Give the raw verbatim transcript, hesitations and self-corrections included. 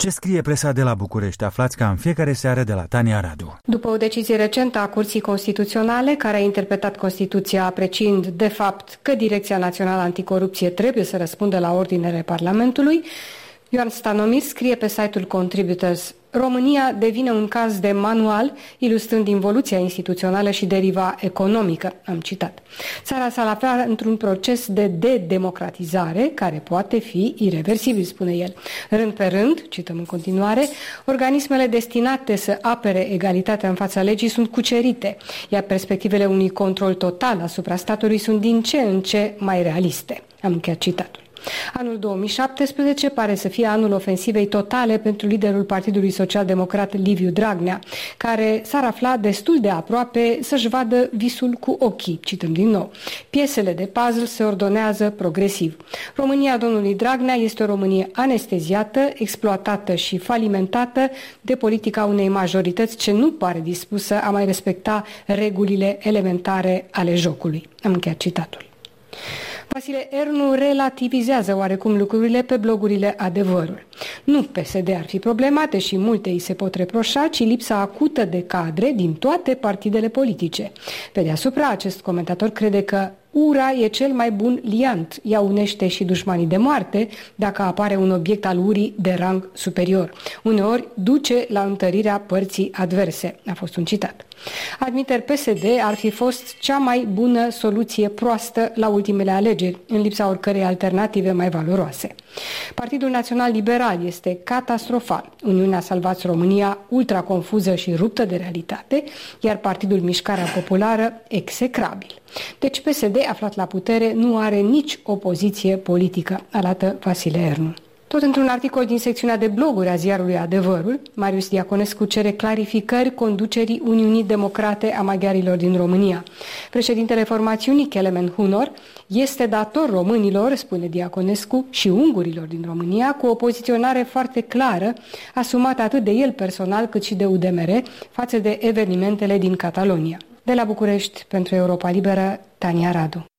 Ce scrie presa de la București? Aflați ca în fiecare seară de la Tania Radu. După o decizie recentă a Curții Constituționale, care a interpretat Constituția apreciind de fapt că Direcția Națională Anticorupție trebuie să răspundă la ordinele Parlamentului, Ioan Stanomir scrie pe site-ul Contributors: România devine un caz de manual, ilustrând involuția instituțională și deriva economică. Am citat. Țara s-a aflat într-un proces de de-democratizare care poate fi ireversibil, spune el. Rând pe rând, cităm în continuare, organismele destinate să apere egalitatea în fața legii sunt cucerite, iar perspectivele unui control total asupra statului sunt din ce în ce mai realiste. Am încheiat citatul. Anul două mii șaptesprezece pare să fie anul ofensivei totale pentru liderul Partidului Social-Democrat Liviu Dragnea, care s-ar afla destul de aproape să-și vadă visul cu ochii. Cităm din nou. Piesele de puzzle se ordonează progresiv. România domnului Dragnea este o Românie anesteziată, exploatată și falimentată de politica unei majorități ce nu pare dispusă a mai respecta regulile elementare ale jocului. Am încheiat citatul. Vasile Ernu relativizează oarecum lucrurile pe blogurile Adevărul. Nu P S D ar fi problemate și multe îi se pot reproșa, ci lipsa acută de cadre din toate partidele politice. Pe deasupra, acest comentator crede că ura e cel mai bun liant. Ea unește și dușmanii de moarte dacă apare un obiect al urii de rang superior. Uneori duce la întărirea părții adverse. A fost un citat. Admiter, P S D ar fi fost cea mai bună soluție proastă la ultimele alegeri, în lipsa oricărei alternative mai valoroase. Partidul Național Liberal este catastrofal. Uniunea Salvați România, ultra confuză și ruptă de realitate, iar Partidul Mișcarea Populară, execrabil. Deci P S D, aflat la putere, nu are nici opoziție politică, arată Vasile Ernu. Tot într-un articol din secțiunea de bloguri a ziarului Adevărul, Marius Diaconescu cere clarificări conducerii Uniunii Democrate a Maghiarilor din România. Președintele formațiunii, Kelemen Hunor, este dator românilor, spune Diaconescu, și ungurilor din România, cu o poziționare foarte clară, asumată atât de el personal cât și de U D M R, față de evenimentele din Catalonia. De la București, pentru Europa Liberă, Tania Radu.